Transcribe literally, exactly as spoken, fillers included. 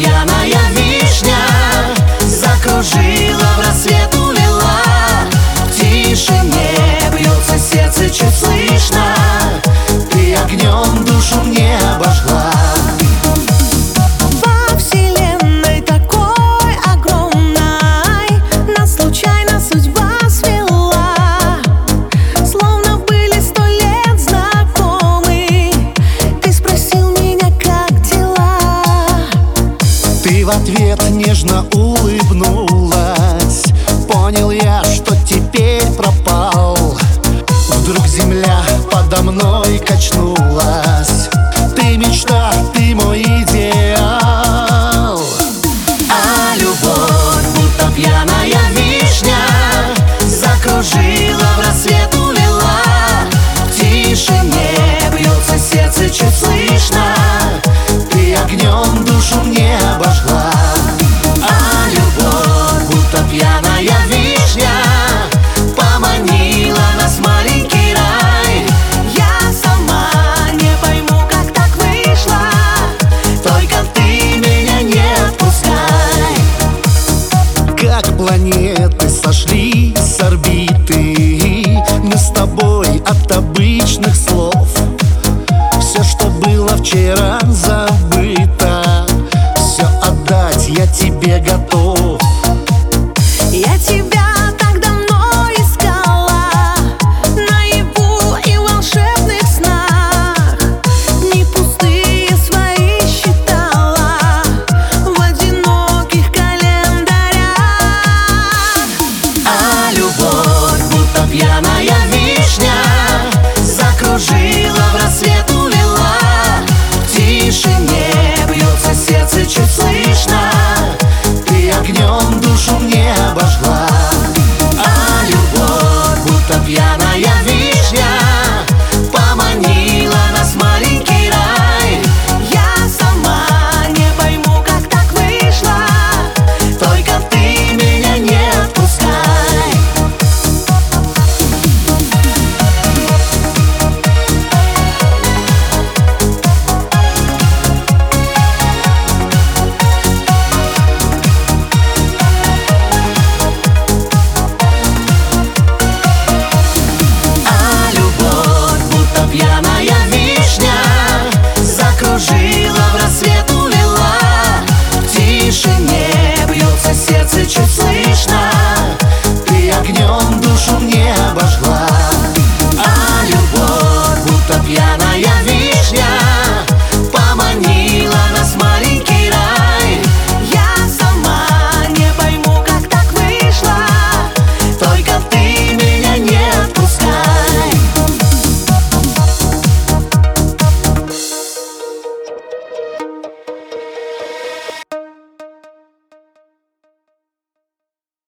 пьяная вишня закружила, в рассвет увела. В тишине бьется сердце чуть слышно, ты огнем душу мне обожгла. Во вселенной такой огромной нас случайно судьба свела. Словно были сто лет знакомы, ты спросил меня, как дела. Ты в ответ нежно улыбнулась. Понял я, что теперь пропал. Вдруг земля подо мной качнулась. Ты мечта, ты мой идеал. А любовь, будто пьяная вишня, закружила, в рассвет увела. В тишине бьется сердце чуть слышно, ты огнем душу мне обожгла. А любовь, будто пьяная вишня, поманила нас в маленький рай. Я сама не пойму, как так вышло, только ты меня не отпускай. Как планеты сошли с орбиты, мы с тобой от обычных слов. Все, что было вчера, забыто, все отдать я тебе готов.